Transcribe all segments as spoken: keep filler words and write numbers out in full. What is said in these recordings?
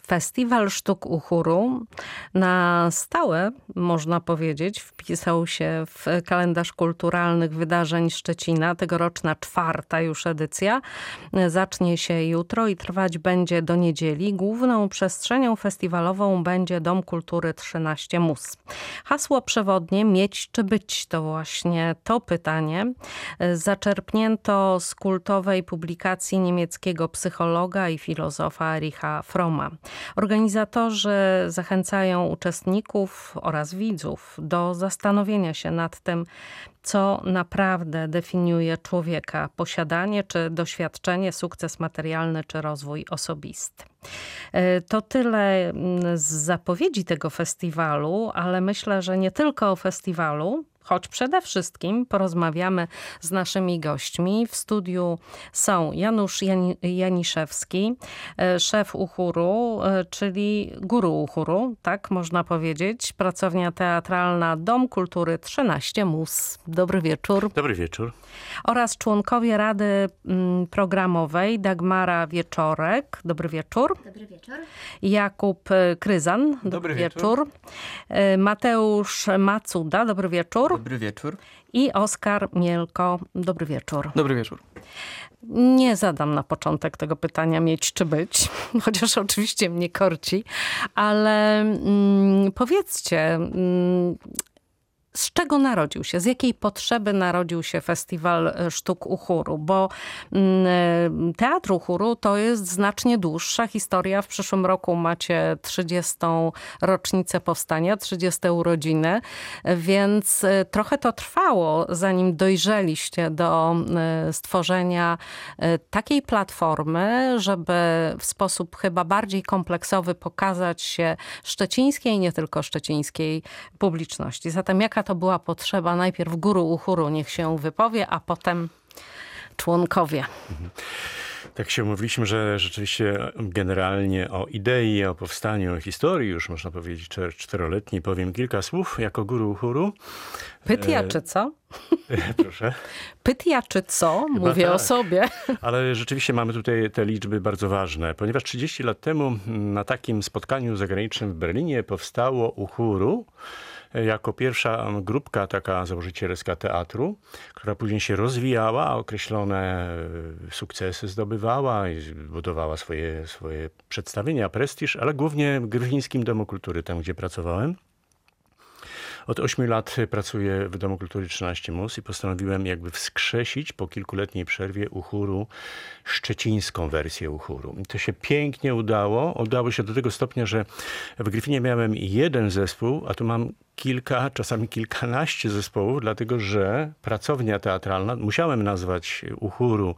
Festiwal Sztuk Uhuru na stałe, można powiedzieć, wpisał się w kalendarz kulturalnych wydarzeń Szczecina. Tegoroczna czwarta już edycja zacznie się jutro i trwać będzie do niedzieli. Główną przestrzenią festiwalową będzie Dom Kultury trzynaście Mus. Hasło przewodnie mieć czy być to właśnie to pytanie zaczerpnięto z kultowej publikacji niemieckiego psychologa i filozofa Ericha Fromma. Organizatorzy zachęcają uczestników oraz widzów do zastanowienia się nad tym, co naprawdę definiuje człowieka: posiadanie czy doświadczenie, sukces materialny czy rozwój osobisty. To tyle z zapowiedzi tego festiwalu, ale myślę, że nie tylko o festiwalu, choć przede wszystkim porozmawiamy z naszymi gośćmi. W studiu są Janusz Jani- Janiszewski, szef Uhuru, czyli guru Uhuru, tak można powiedzieć. Pracownia teatralna Dom Kultury trzynaście Mus. Dobry wieczór. Dobry wieczór. Oraz członkowie Rady Programowej Dagmara Wieczorek. Dobry wieczór. Dobry wieczór. Jakub Kryzan. Dobry, Dobry wieczór. wieczór. Mateusz Macuda. Dobry wieczór. Dobry wieczór. I Oskar Mielko. Dobry wieczór. Dobry wieczór. Nie zadam na początek tego pytania mieć czy być, chociaż oczywiście mnie korci, ale mm, powiedzcie, mm, z czego narodził się, z jakiej potrzeby narodził się Festiwal Sztuk Uhuru? Bo Teatr Uhuru to jest znacznie dłuższa historia. W przyszłym roku macie trzydziestą rocznicę powstania, trzydzieste urodziny, więc trochę to trwało, zanim dojrzeliście do stworzenia takiej platformy, żeby w sposób chyba bardziej kompleksowy pokazać się szczecińskiej i nie tylko szczecińskiej publiczności. Zatem jaka to była potrzeba? Najpierw guru Uhuru niech się wypowie, a potem członkowie. Tak się mówiliśmy, że rzeczywiście generalnie o idei, o powstaniu, o historii już można powiedzieć czteroletniej powiem kilka słów jako guru Uhuru. Pytia czy co? Proszę. Pytia czy co? Chyba Mówię tak. o sobie. Ale rzeczywiście mamy tutaj te liczby bardzo ważne, ponieważ trzydzieści lat temu na takim spotkaniu zagranicznym w Berlinie powstało Uhuru jako pierwsza grupka taka założycielska teatru, która później się rozwijała, a określone sukcesy zdobywała i budowała swoje, swoje przedstawienia, prestiż, ale głównie w Gryfińskim Domu Kultury, tam gdzie pracowałem. Od ośmiu lat pracuję w Domu Kultury trzynaście Mus i postanowiłem jakby wskrzesić po kilkuletniej przerwie Uhuru, szczecińską wersję Uhuru. I to się pięknie udało. Udało się do tego stopnia, że w Gryfinie miałem jeden zespół, a tu mam kilka, czasami kilkanaście zespołów, dlatego że pracownia teatralna, musiałem nazwać Uhuru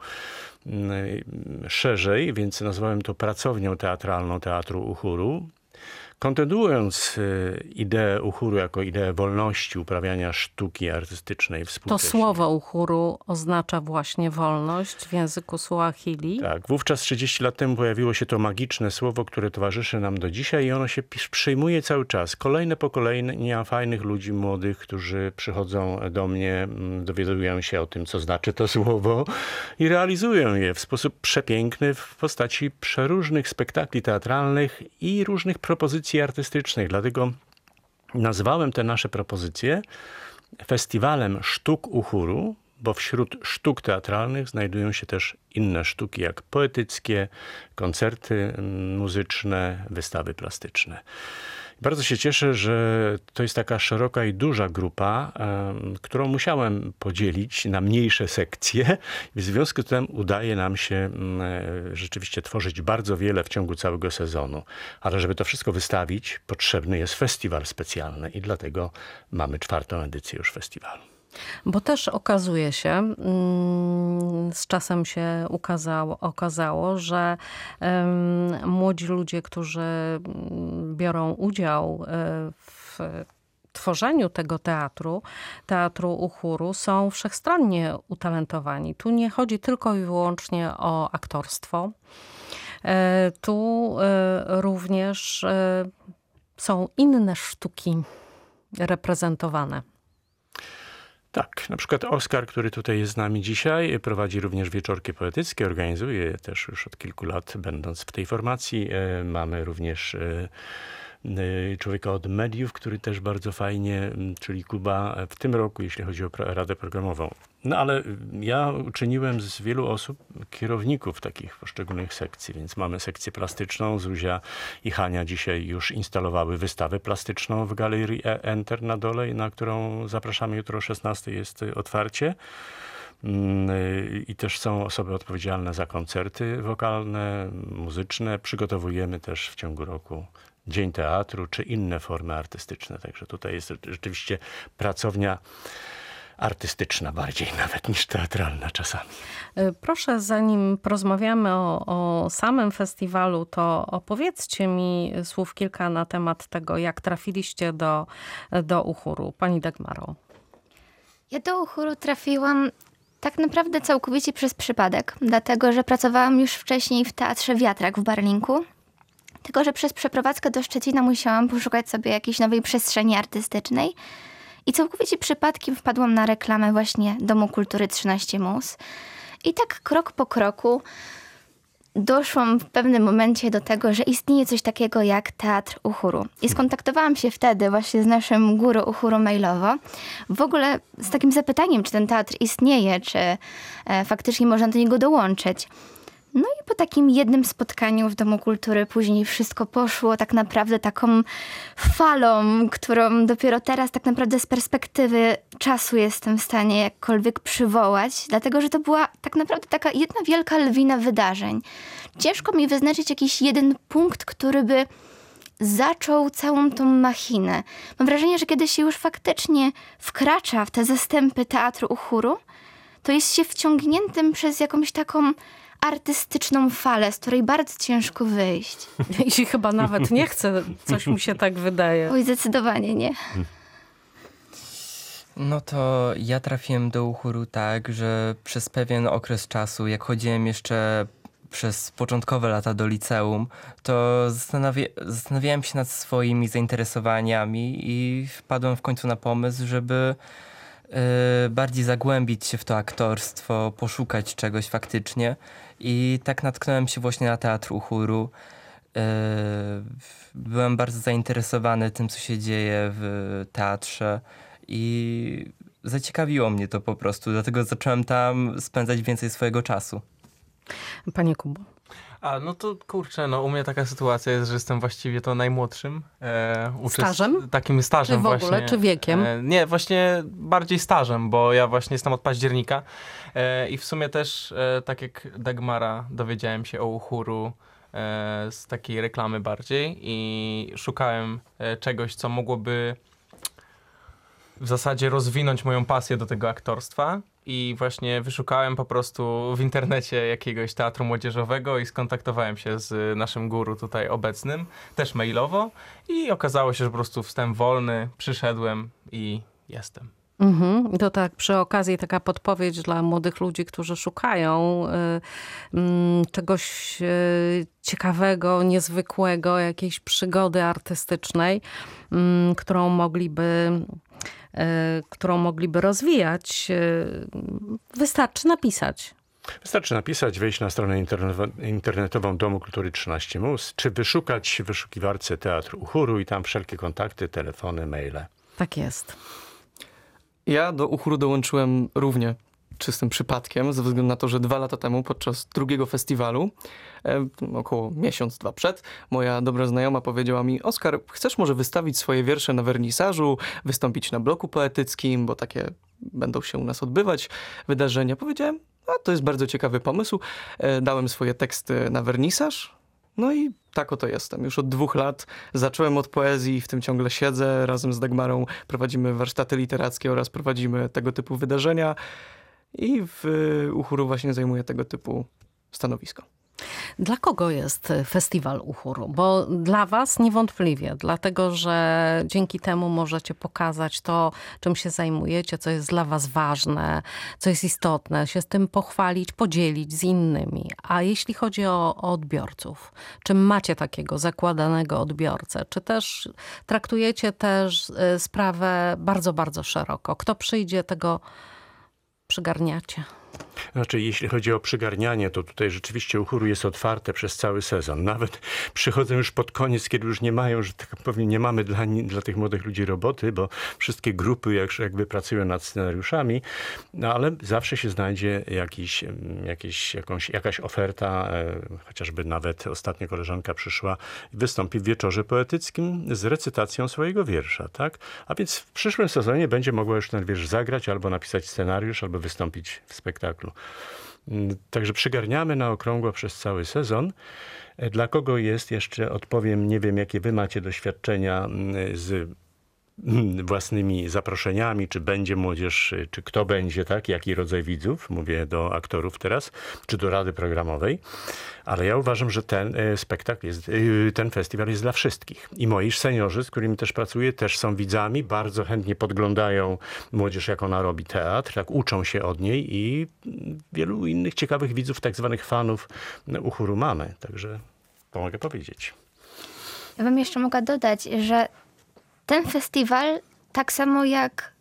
szerzej, więc nazwałem to pracownią teatralną Teatru Uhuru. Kontynuując ideę Uhuru jako ideę wolności uprawiania sztuki artystycznej współcześnie. To słowo Uhuru oznacza właśnie wolność w języku Suahili. Tak, wówczas trzydzieści lat temu pojawiło się to magiczne słowo, które towarzyszy nam do dzisiaj i ono się przyjmuje cały czas. Kolejne pokolenia fajnych ludzi młodych, którzy przychodzą do mnie, dowiadują się o tym, co znaczy to słowo i realizują je w sposób przepiękny w postaci przeróżnych spektakli teatralnych i różnych propozycji artystycznych. Dlatego nazwałem te nasze propozycje Festiwalem Sztuk Uhuru, bo wśród sztuk teatralnych znajdują się też inne sztuki, jak poetyckie, koncerty muzyczne, wystawy plastyczne. Bardzo się cieszę, że to jest taka szeroka i duża grupa, którą musiałem podzielić na mniejsze sekcje. W związku z tym udaje nam się rzeczywiście tworzyć bardzo wiele w ciągu całego sezonu. Ale żeby to wszystko wystawić, potrzebny jest festiwal specjalny i dlatego mamy czwartą edycję już festiwalu. Bo też okazuje się, z czasem się ukazało, okazało, że um, młodzi ludzie, którzy biorą udział w tworzeniu tego teatru, teatru Uhuru, są wszechstronnie utalentowani. Tu nie chodzi tylko i wyłącznie o aktorstwo. Tu również są inne sztuki reprezentowane. Tak, na przykład Oskar, który tutaj jest z nami dzisiaj, prowadzi również wieczorki poetyckie, organizuje je też już od kilku lat, będąc w tej formacji. E, Mamy również e, e, człowieka od mediów, który też bardzo fajnie, m, czyli Kuba, w tym roku, jeśli chodzi o pra- Radę Programową. No ale ja uczyniłem z wielu osób kierowników takich poszczególnych sekcji, więc mamy sekcję plastyczną. Zuzia i Hania dzisiaj już instalowały wystawę plastyczną w Galerii E- Enter na dole, na którą zapraszamy jutro o szesnastej jest otwarcie. Mm, I też są osoby odpowiedzialne za koncerty wokalne, muzyczne. Przygotowujemy też w ciągu roku Dzień Teatru czy inne formy artystyczne. Także tutaj jest rzeczywiście pracownia artystyczna bardziej nawet niż teatralna czasami. Proszę, zanim porozmawiamy o, o samym festiwalu, to opowiedzcie mi słów kilka na temat tego, jak trafiliście do, do Uchuru. Pani Dagmaro. Ja do Uchuru trafiłam tak naprawdę całkowicie przez przypadek, dlatego że pracowałam już wcześniej w Teatrze Wiatrak w Barlinku. Tylko że przez przeprowadzkę do Szczecina musiałam poszukać sobie jakiejś nowej przestrzeni artystycznej. I całkowicie przypadkiem wpadłam na reklamę właśnie Domu Kultury trzynaście Mus. I tak krok po kroku doszłam w pewnym momencie do tego, że istnieje coś takiego jak Teatr Uchuru. I skontaktowałam się wtedy właśnie z naszym guru Uchuru mailowo. W ogóle z takim zapytaniem, czy ten teatr istnieje, czy e, faktycznie można do niego dołączyć. No i po takim jednym spotkaniu w Domu Kultury później wszystko poszło tak naprawdę taką falą, którą dopiero teraz tak naprawdę z perspektywy czasu jestem w stanie jakkolwiek przywołać, dlatego że to była tak naprawdę taka jedna wielka lawina wydarzeń. Ciężko mi wyznaczyć jakiś jeden punkt, który by zaczął całą tą machinę. Mam wrażenie, że kiedy się już faktycznie wkracza w te zastępy Teatru Uchuru, to jest się wciągniętym przez jakąś taką artystyczną falę, z której bardzo ciężko wyjść. I chyba nawet nie chce, coś mi się tak wydaje. Oj, zdecydowanie nie. No to ja trafiłem do Uchuru tak, że przez pewien okres czasu, jak chodziłem jeszcze przez początkowe lata do liceum, to zastanawi- zastanawiałem się nad swoimi zainteresowaniami i wpadłem w końcu na pomysł, żeby y, bardziej zagłębić się w to aktorstwo, poszukać czegoś faktycznie. I tak natknąłem się właśnie na Teatr Uchuru. Yy, byłem bardzo zainteresowany tym, co się dzieje w teatrze i zaciekawiło mnie to po prostu, dlatego zacząłem tam spędzać więcej swojego czasu. Panie Kubo. A, no to kurczę, no u mnie taka sytuacja jest, że jestem właściwie to najmłodszym. E, uczest- Stażem? Takim stażem Czy w ogóle, właśnie. czy wiekiem? E, nie, właśnie bardziej stażem, bo ja właśnie jestem od października e, i w sumie też, e, tak jak Dagmara, dowiedziałem się o Uchuru e, z takiej reklamy bardziej i szukałem e, czegoś, co mogłoby w zasadzie rozwinąć moją pasję do tego aktorstwa. I właśnie wyszukałem po prostu w internecie jakiegoś teatru młodzieżowego i skontaktowałem się z naszym guru tutaj obecnym, też mailowo i okazało się, że po prostu wstęp wolny, przyszedłem i jestem. Mhm. To tak przy okazji taka podpowiedź dla młodych ludzi, którzy szukają y, y, czegoś y, ciekawego, niezwykłego, jakiejś przygody artystycznej, y, którą mogliby którą mogliby rozwijać, wystarczy napisać. Wystarczy napisać, wejść na stronę internetową Domu Kultury trzynaście Mus, czy wyszukać w wyszukiwarce Teatr Uchuru i tam wszelkie kontakty, telefony, maile. Tak jest. Ja do Uchuru dołączyłem równie czystym przypadkiem, ze względu na to, że dwa lata temu podczas drugiego festiwalu, e, około miesiąc, dwa przed, moja dobra znajoma powiedziała mi: Oskar, chcesz może wystawić swoje wiersze na wernisażu, wystąpić na bloku poetyckim, bo takie będą się u nas odbywać wydarzenia. Powiedziałem, a to jest bardzo ciekawy pomysł. E, dałem swoje teksty na wernisaż. No i tak oto jestem. Już od dwóch lat zacząłem od poezji, w tym ciągle siedzę. Razem z Dagmarą prowadzimy warsztaty literackie oraz prowadzimy tego typu wydarzenia. I w Uchuru właśnie zajmuję tego typu stanowisko. Dla kogo jest festiwal Uhuru? Bo dla was niewątpliwie, dlatego że dzięki temu możecie pokazać to, czym się zajmujecie, co jest dla was ważne, co jest istotne, się z tym pochwalić, podzielić z innymi. A jeśli chodzi o, o odbiorców, czy macie takiego zakładanego odbiorcę? Czy też traktujecie też sprawę bardzo, bardzo szeroko? Kto przyjdzie, tego przygarniacie? Znaczy, jeśli chodzi o przygarnianie, to tutaj rzeczywiście Uhuru jest otwarte przez cały sezon. Nawet przychodzą już pod koniec, kiedy już nie mają, że tak powiem, nie mamy dla, dla tych młodych ludzi roboty, bo wszystkie grupy jak, jakby pracują nad scenariuszami, no ale zawsze się znajdzie jakiś, jakiś, jakąś, jakaś oferta, e, chociażby nawet ostatnio koleżanka przyszła i wystąpi w wieczorze poetyckim z recytacją swojego wiersza, tak? A więc w przyszłym sezonie będzie mogła już ten wiersz zagrać, albo napisać scenariusz, albo wystąpić w spektaklu. Także przygarniamy na okrągło przez cały sezon. Dla kogo jest, jeszcze odpowiem, nie wiem jakie wy macie doświadczenia z własnymi zaproszeniami, czy będzie młodzież, czy kto będzie, tak, jaki rodzaj widzów, mówię do aktorów teraz, czy do rady programowej, ale ja uważam, że ten spektakl jest, ten festiwal jest dla wszystkich. I moi seniorzy, z którymi też pracuję, też są widzami, bardzo chętnie podglądają młodzież, jak ona robi teatr, tak uczą się od niej i wielu innych ciekawych widzów, tak zwanych fanów Uhuru mamy, także to mogę powiedzieć. Ja bym jeszcze mogła dodać, że ten festiwal, tak samo jak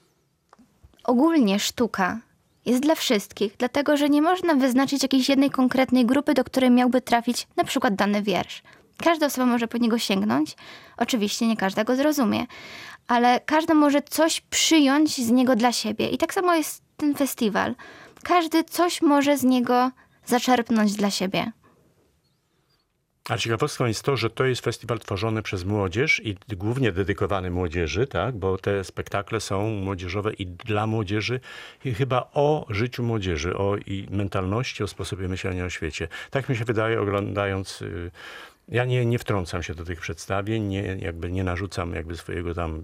ogólnie sztuka, jest dla wszystkich, dlatego że nie można wyznaczyć jakiejś jednej konkretnej grupy, do której miałby trafić na przykład dany wiersz. Każda osoba może po niego sięgnąć, oczywiście nie każda go zrozumie, ale każda może coś przyjąć z niego dla siebie. I tak samo jest ten festiwal. Każdy coś może z niego zaczerpnąć dla siebie. A ciekawostką jest to, że to jest festiwal tworzony przez młodzież i głównie dedykowany młodzieży, tak? Bo te spektakle są młodzieżowe i dla młodzieży i chyba o życiu młodzieży, o i mentalności, o sposobie myślenia o świecie. Tak mi się wydaje, oglądając. Ja nie, nie wtrącam się do tych przedstawień, nie, jakby nie narzucam jakby swojego tam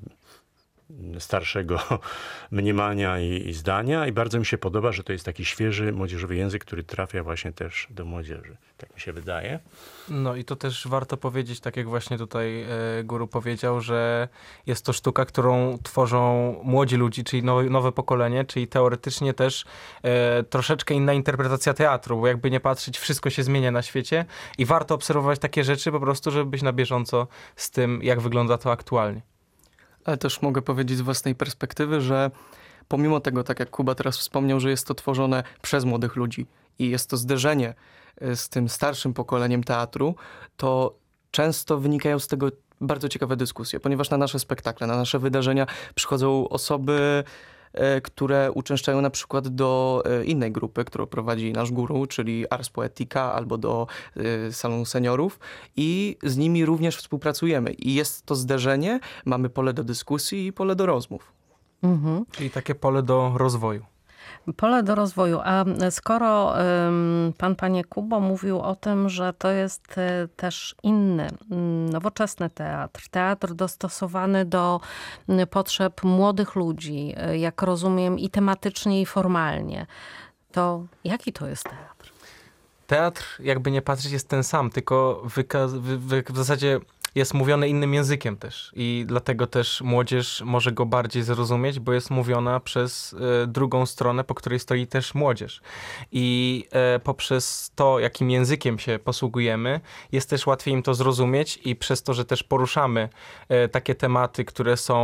starszego mniemania i, i zdania i bardzo mi się podoba, że to jest taki świeży, młodzieżowy język, który trafia właśnie też do młodzieży. Tak mi się wydaje. No i to też warto powiedzieć, tak jak właśnie tutaj e, Guru powiedział, że jest to sztuka, którą tworzą młodzi ludzie, czyli nowe, nowe pokolenie, czyli teoretycznie też e, troszeczkę inna interpretacja teatru, bo jakby nie patrzeć, wszystko się zmienia na świecie i warto obserwować takie rzeczy po prostu, żeby być na bieżąco z tym, jak wygląda to aktualnie. Ale też mogę powiedzieć z własnej perspektywy, że pomimo tego, tak jak Kuba teraz wspomniał, że jest to tworzone przez młodych ludzi i jest to zderzenie z tym starszym pokoleniem teatru, to często wynikają z tego bardzo ciekawe dyskusje, ponieważ na nasze spektakle, na nasze wydarzenia przychodzą osoby, które uczęszczają na przykład do innej grupy, którą prowadzi nasz guru, czyli Ars Poetica, albo do salonu seniorów i z nimi również współpracujemy. I jest to zderzenie, mamy pole do dyskusji i pole do rozmów. Mhm. Czyli takie pole do rozwoju. Pole do rozwoju. A skoro um, pan, panie Kubo, mówił o tym, że to jest y, też inny, y, nowoczesny teatr, teatr dostosowany do y, potrzeb młodych ludzi, y, jak rozumiem, i tematycznie, i formalnie, to jaki to jest teatr? Teatr, jakby nie patrzeć, jest ten sam, tylko wyka- wy- wy- w zasadzie jest mówiony innym językiem też i dlatego też młodzież może go bardziej zrozumieć, bo jest mówiona przez e, drugą stronę, po której stoi też młodzież. I e, poprzez to, jakim językiem się posługujemy, jest też łatwiej im to zrozumieć i przez to, że też poruszamy e, takie tematy, które są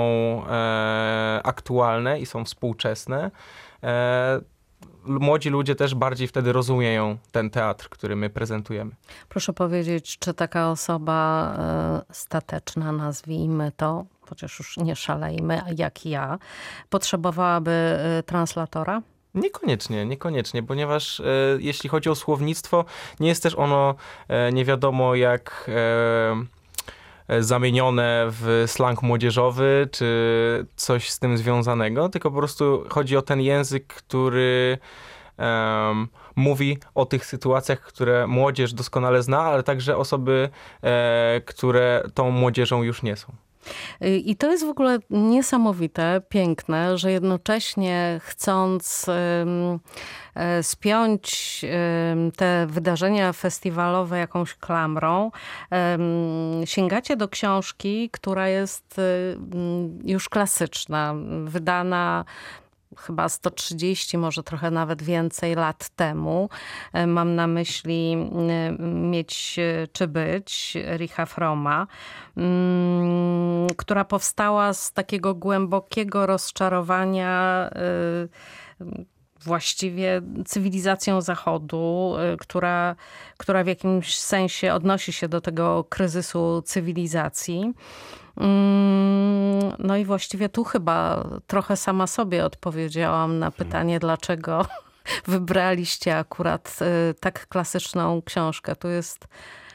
e, aktualne i są współczesne, e, młodzi ludzie też bardziej wtedy rozumieją ten teatr, który my prezentujemy. Proszę powiedzieć, czy taka osoba y, stateczna, nazwijmy to, chociaż już nie szalejmy, jak ja, potrzebowałaby y, translatora? Niekoniecznie, niekoniecznie, ponieważ e, jeśli chodzi o słownictwo, nie jest też ono e, nie wiadomo jak e, zamienione w slang młodzieżowy, czy coś z tym związanego, tylko po prostu chodzi o ten język, który um, mówi o tych sytuacjach, które młodzież doskonale zna, ale także osoby, e, które tą młodzieżą już nie są. I to jest w ogóle niesamowite, piękne, że jednocześnie chcąc um, spiąć um, te wydarzenia festiwalowe jakąś klamrą, um, sięgacie do książki, która jest um, już klasyczna, wydana chyba sto trzydzieści, może trochę nawet więcej lat temu. Mam na myśli Mieć czy być Ericha Fromma, która powstała z takiego głębokiego rozczarowania właściwie cywilizacją Zachodu, która, która w jakimś sensie odnosi się do tego kryzysu cywilizacji. No i właściwie tu chyba trochę sama sobie odpowiedziałam na pytanie, dlaczego wybraliście akurat tak klasyczną książkę. Tu jest,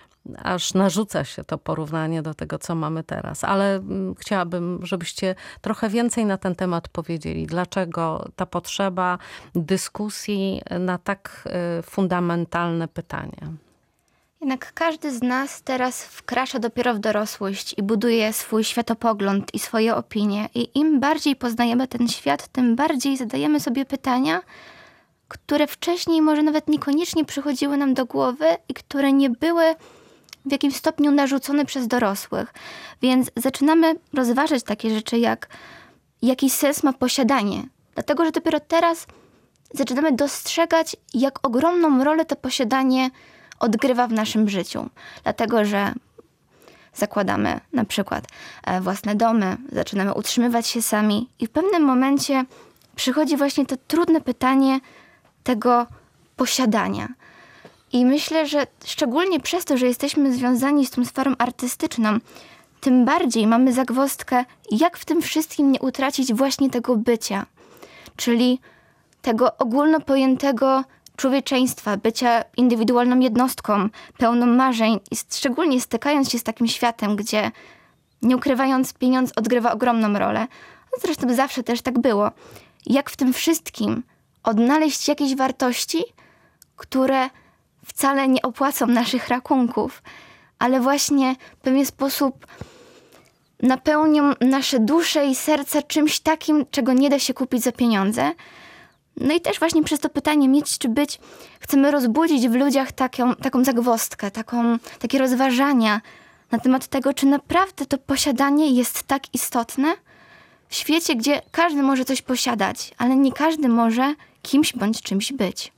aż narzuca się to porównanie do tego, co mamy teraz. Ale chciałabym, żebyście trochę więcej na ten temat powiedzieli. Dlaczego ta potrzeba dyskusji na tak fundamentalne pytanie? Jednak każdy z nas teraz wkracza dopiero w dorosłość i buduje swój światopogląd i swoje opinie. I im bardziej poznajemy ten świat, tym bardziej zadajemy sobie pytania, które wcześniej może nawet niekoniecznie przychodziły nam do głowy i które nie były w jakimś stopniu narzucone przez dorosłych. Więc zaczynamy rozważać takie rzeczy jak jaki sens ma posiadanie. Dlatego, że dopiero teraz zaczynamy dostrzegać, jak ogromną rolę to posiadanie odgrywa w naszym życiu. Dlatego, że zakładamy na przykład własne domy, zaczynamy utrzymywać się sami i w pewnym momencie przychodzi właśnie to trudne pytanie tego posiadania. I myślę, że szczególnie przez to, że jesteśmy związani z tą sferą artystyczną, tym bardziej mamy zagwozdkę, jak w tym wszystkim nie utracić właśnie tego bycia. Czyli tego ogólnopojętego człowieczeństwa, bycia indywidualną jednostką, pełną marzeń i szczególnie stykając się z takim światem, gdzie nie ukrywając, pieniądz odgrywa ogromną rolę. Zresztą zawsze też tak było. Jak w tym wszystkim odnaleźć jakieś wartości, które wcale nie opłacą naszych rachunków, ale właśnie w pewien sposób napełnią nasze dusze i serca czymś takim, czego nie da się kupić za pieniądze. No i też właśnie przez to pytanie mieć czy być, chcemy rozbudzić w ludziach taką, taką zagwozdkę, taką, takie rozważania na temat tego, czy naprawdę to posiadanie jest tak istotne w świecie, gdzie każdy może coś posiadać, ale nie każdy może kimś bądź czymś być.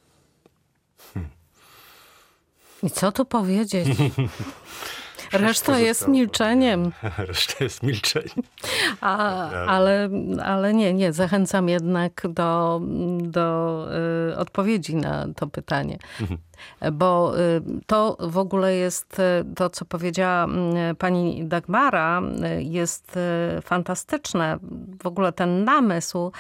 I co tu powiedzieć? Reszta jest milczeniem. Reszta jest milczeniem. A, ale, ale nie, nie. Zachęcam jednak do, do y, odpowiedzi na to pytanie. Mhm. Bo y, to w ogóle jest y, to, co powiedziała y, pani Dagmara, y, jest y, fantastyczne. W ogóle ten namysł.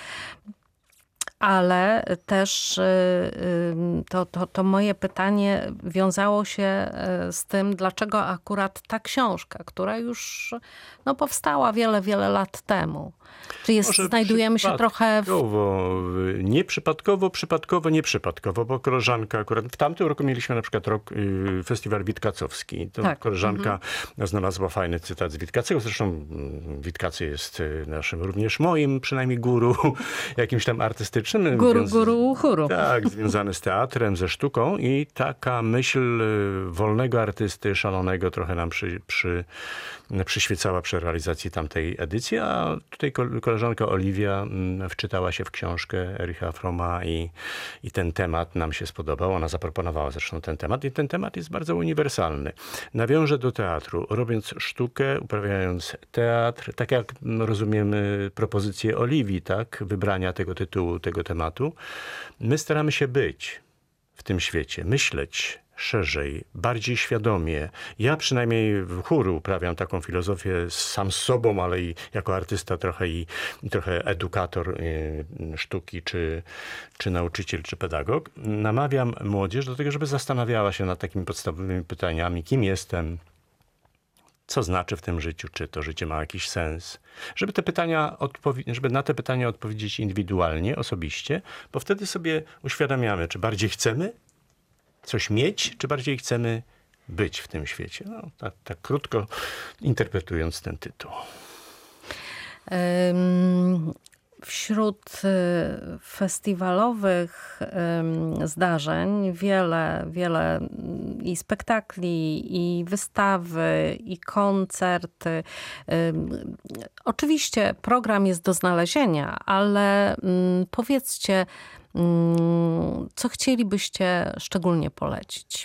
Ale też to, to, to moje pytanie wiązało się z tym, dlaczego akurat ta książka, która już no, powstała wiele, wiele lat temu. Czy jest, znajdujemy się trochę w... Nieprzypadkowo, przypadkowo, nieprzypadkowo, bo koleżanka akurat w tamtym roku mieliśmy na przykład rok, festiwal Witkacowski. To tak. Koleżanka mhm. znalazła fajny cytat z Witkacego. Zresztą Witkacy jest naszym, również moim, przynajmniej guru, jakimś tam artystycznym. Guru, Wiąz... guru, chóru. Tak, związany z teatrem, ze sztuką i taka myśl wolnego artysty, szalonego trochę nam przy, przy, przyświecała przy realizacji tamtej edycji, a tutaj koleżanka Oliwia wczytała się w książkę Ericha Fromma i, i ten temat nam się spodobał. Ona zaproponowała zresztą ten temat i ten temat jest bardzo uniwersalny. Nawiążę do teatru, robiąc sztukę, uprawiając teatr, tak jak rozumiemy propozycję Oliwii, tak, wybrania tego tytułu, tego tematu, my staramy się być w tym świecie, myśleć szerzej, bardziej świadomie. Ja przynajmniej w chóru uprawiam taką filozofię sam z sobą, ale i jako artysta trochę i, i trochę edukator y, sztuki, czy, czy nauczyciel, czy pedagog. Namawiam młodzież do tego, żeby zastanawiała się nad takimi podstawowymi pytaniami, kim jestem, co znaczy w tym życiu, czy to życie ma jakiś sens. Żeby, te pytania odpowi- żeby na te pytania odpowiedzieć indywidualnie, osobiście, bo wtedy sobie uświadamiamy, czy bardziej chcemy coś mieć, czy bardziej chcemy być w tym świecie. No, tak, tak krótko interpretując ten tytuł. Wśród festiwalowych zdarzeń wiele, wiele i spektakli, i wystawy, i koncerty. Oczywiście program jest do znalezienia, ale powiedzcie, co chcielibyście szczególnie polecić?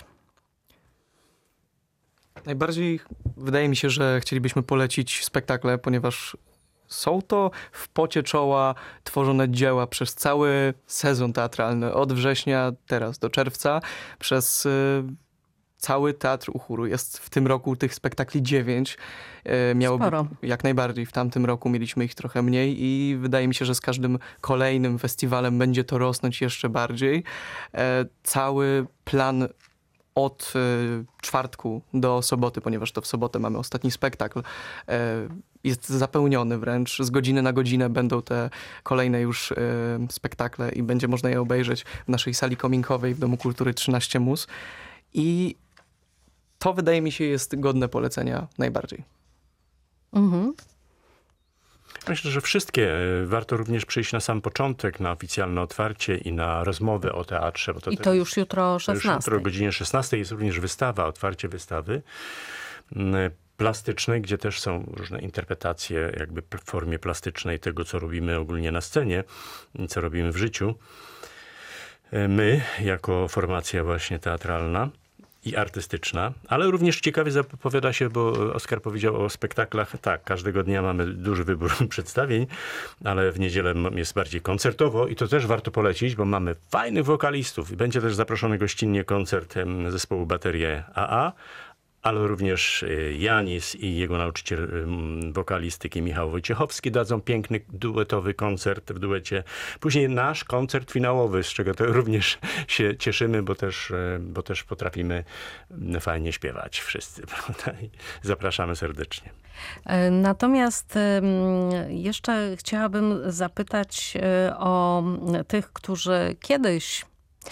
Najbardziej wydaje mi się, że chcielibyśmy polecić spektakle, ponieważ są to w pocie czoła tworzone dzieła przez cały sezon teatralny, od września teraz do czerwca, przez y, cały Teatr u Chóru. Jest w tym roku tych spektakli dziewięć. Y, miało Sporo. Być, jak najbardziej. W tamtym roku mieliśmy ich trochę mniej i wydaje mi się, że z każdym kolejnym festiwalem będzie to rosnąć jeszcze bardziej. Y, cały plan od y, czwartku do soboty, ponieważ to w sobotę mamy ostatni spektakl, y, jest zapełniony wręcz. Z godziny na godzinę będą te kolejne już y, spektakle i będzie można je obejrzeć w naszej sali kominkowej w Domu Kultury trzynaście Mus. I to wydaje mi się jest godne polecenia najbardziej. Mhm. Myślę, że wszystkie. Warto również przyjść na sam początek, na oficjalne otwarcie i na rozmowę o teatrze. Bo to I to już jutro o to już szesnastej. jutro o godzinie szesnastej jest również wystawa, otwarcie wystawy plastycznej, gdzie też są różne interpretacje jakby w formie plastycznej tego, co robimy ogólnie na scenie, co robimy w życiu. My, jako formacja właśnie teatralna i artystyczna, ale również ciekawie zapowiada się, bo Oskar powiedział o spektaklach. Tak, każdego dnia mamy duży wybór przedstawień, ale w niedzielę jest bardziej koncertowo i to też warto polecić, bo mamy fajnych wokalistów i będzie też zaproszony gościnnie koncert em, zespołu Baterie A A, ale również y, Janis i jego nauczyciel y, wokalistyki Michał Wojciechowski dadzą piękny duetowy koncert w duecie. Później nasz koncert finałowy, z czego to również się cieszymy, bo też, y, bo też potrafimy y, fajnie śpiewać wszyscy. Prawda? I zapraszamy serdecznie. Natomiast jeszcze chciałabym zapytać o tych, którzy kiedyś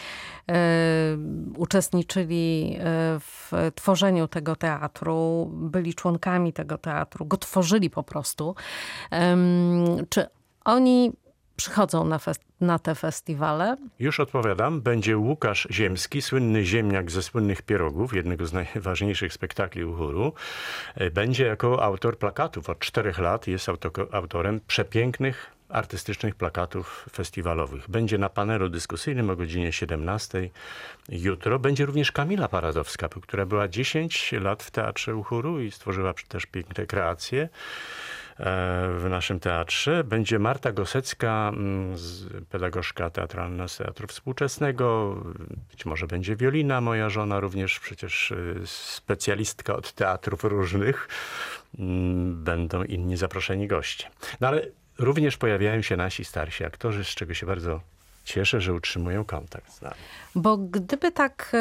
uczestniczyli w tworzeniu tego teatru, byli członkami tego teatru, go tworzyli po prostu. Czy oni przychodzą na, fest- na te festiwale? Już odpowiadam. Będzie Łukasz Ziemski, słynny ziemniak ze słynnych pierogów, jednego z najważniejszych spektakli u chóru. Będzie jako autor plakatów. Od czterech lat jest auto- autorem przepięknych artystycznych plakatów festiwalowych. Będzie na panelu dyskusyjnym o godzinie siedemnastej jutro. Będzie również Kamila Paradowska, która była dziesięć lat w Teatrze u Chóru i stworzyła też piękne kreacje w naszym teatrze. Będzie Marta Gosecka, pedagogzka teatralna z Teatru Współczesnego. Być może będzie Wiolina, moja żona, również przecież specjalistka od teatrów różnych. Będą inni zaproszeni goście. No ale również pojawiają się nasi starsi aktorzy, z czego się bardzo cieszę, że utrzymują kontakt z nami. Bo gdyby tak,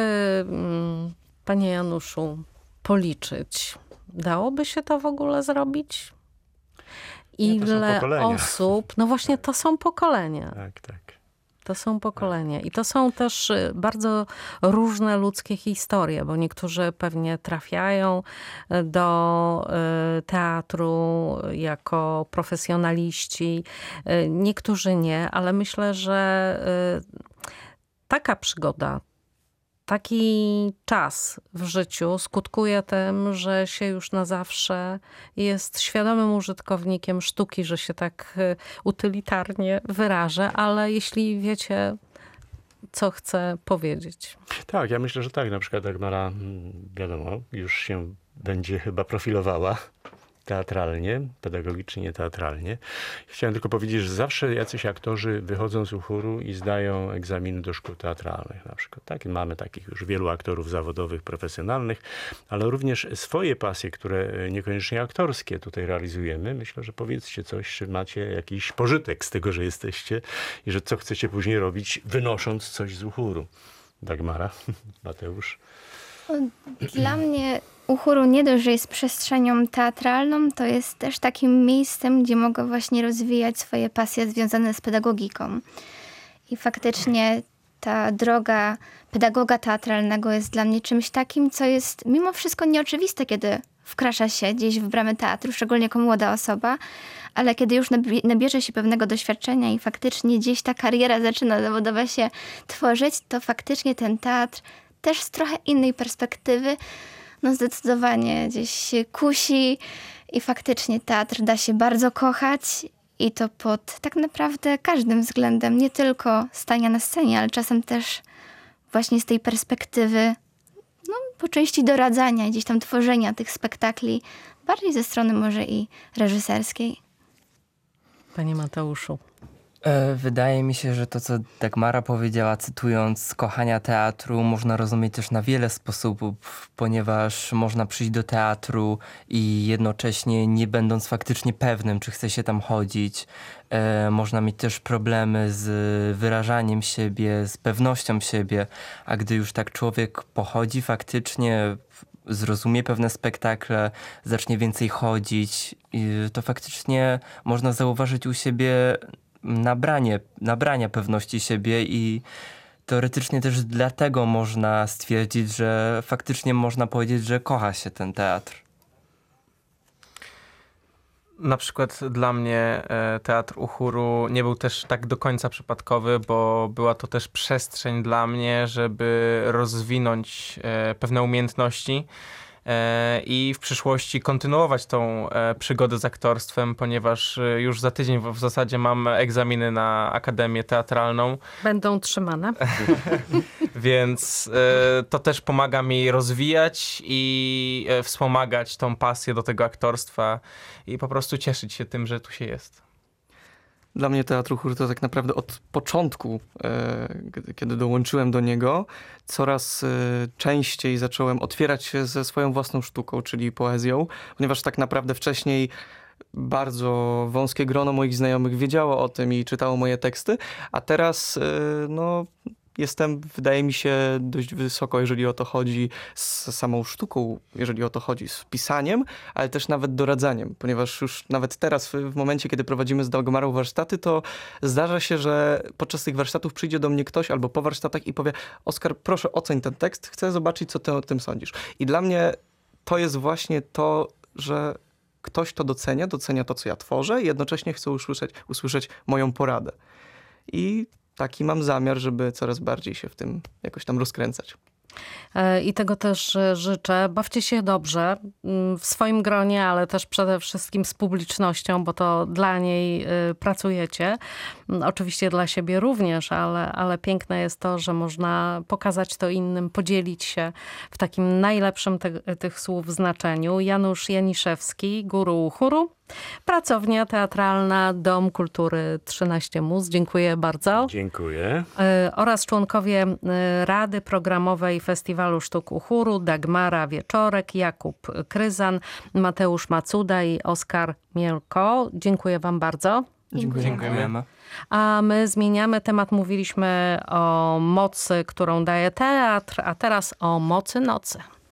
panie Januszu, policzyć, dałoby się to w ogóle zrobić? Nie, to są Ile pokolenia. osób, no właśnie to są pokolenia. Tak, tak. To są pokolenia. I to są też bardzo różne ludzkie historie, bo niektórzy pewnie trafiają do teatru jako profesjonaliści, niektórzy nie, ale myślę, że taka przygoda, taki czas w życiu skutkuje tym, że się już na zawsze jest świadomym użytkownikiem sztuki, że się tak utylitarnie wyrażę, ale jeśli wiecie, co chcę powiedzieć. Tak, ja myślę, że tak. Na przykład Dagmara, wiadomo, już się będzie chyba profilowała teatralnie, pedagogicznie, teatralnie. Chciałem tylko powiedzieć, że zawsze jacyś aktorzy wychodzą z u chóru i zdają egzaminy do szkół teatralnych na przykład. Tak, mamy takich już wielu aktorów zawodowych, profesjonalnych, ale również swoje pasje, które niekoniecznie aktorskie tutaj realizujemy. Myślę, że powiedzcie coś, czy macie jakiś pożytek z tego, że jesteście i że co chcecie później robić, wynosząc coś z u chóru. Dagmara, Mateusz. Dla mnie u chóru nie dość, że jest przestrzenią teatralną, to jest też takim miejscem, gdzie mogę właśnie rozwijać swoje pasje związane z pedagogiką. I faktycznie ta droga pedagoga teatralnego jest dla mnie czymś takim, co jest mimo wszystko nieoczywiste, kiedy wkracza się gdzieś w bramę teatru, szczególnie jako młoda osoba, ale kiedy już nabi- nabierze się pewnego doświadczenia i faktycznie gdzieś ta kariera zaczyna zawodowa się tworzyć, to faktycznie ten teatr też z trochę innej perspektywy, no zdecydowanie gdzieś się kusi i faktycznie teatr da się bardzo kochać i to pod tak naprawdę każdym względem, nie tylko stania na scenie, ale czasem też właśnie z tej perspektywy no, po części doradzania, gdzieś tam tworzenia tych spektakli, bardziej ze strony może i reżyserskiej. Panie Mateuszu. E, Wydaje mi się, że to, co Dagmara powiedziała, cytując z kochania teatru, można rozumieć też na wiele sposobów, ponieważ można przyjść do teatru i jednocześnie nie będąc faktycznie pewnym, czy chce się tam chodzić, e, można mieć też problemy z wyrażaniem siebie, z pewnością siebie, a gdy już tak człowiek pochodzi faktycznie, zrozumie pewne spektakle, zacznie więcej chodzić, to faktycznie można zauważyć u siebie nabranie, nabrania pewności siebie i teoretycznie też dlatego można stwierdzić, że faktycznie można powiedzieć, że kocha się ten teatr. Na przykład dla mnie e, teatr u chóru nie był też tak do końca przypadkowy, bo była to też przestrzeń dla mnie, żeby rozwinąć e, pewne umiejętności e, i w przyszłości kontynuować tą e, przygodę z aktorstwem, ponieważ e, już za tydzień w, w zasadzie mam egzaminy na Akademię Teatralną. Będą trzymane. Więc e, to też pomaga mi rozwijać i e, wspomagać tą pasję do tego aktorstwa i po prostu cieszyć się tym, że tu się jest. Dla mnie teatr u chóru to tak naprawdę od początku, e, kiedy- kiedy dołączyłem do niego, coraz e, częściej zacząłem otwierać się ze swoją własną sztuką, czyli poezją, ponieważ tak naprawdę wcześniej bardzo wąskie grono moich znajomych wiedziało o tym i czytało moje teksty, a teraz e, no, jestem, wydaje mi się, dość wysoko, jeżeli o to chodzi z samą sztuką, jeżeli o to chodzi z pisaniem, ale też nawet doradzaniem, ponieważ już nawet teraz, w, w momencie, kiedy prowadzimy z Dagmarą warsztaty, to zdarza się, że podczas tych warsztatów przyjdzie do mnie ktoś albo po warsztatach i powie: Oskar, proszę oceń ten tekst, chcę zobaczyć, co ty o tym sądzisz. I dla mnie to jest właśnie to, że ktoś to docenia, docenia to, co ja tworzę i jednocześnie chce usłyszeć, usłyszeć moją poradę. I taki mam zamiar, żeby coraz bardziej się w tym jakoś tam rozkręcać. E, I tego też e, życzę. Bawcie się dobrze mm, w swoim gronie, ale też przede wszystkim z publicznością, bo to dla niej e, pracujecie. Mm, Oczywiście dla siebie również, ale, ale piękne jest to, że można pokazać to innym, podzielić się w takim najlepszym te, tych słów znaczeniu. Janusz Janiszewski, guru chóru. Pracownia Teatralna Dom Kultury trzynaście Mus. Dziękuję bardzo. Dziękuję. Y, oraz członkowie y, Rady Programowej Festiwalu Sztuk u chóru, Dagmara Wieczorek, Jakub Kryzan, Mateusz Macuda i Oskar Mielko. Dziękuję wam bardzo. Dziękuję. Dziękujemy. A my zmieniamy temat. Mówiliśmy o mocy, którą daje teatr, a teraz o mocy nocy.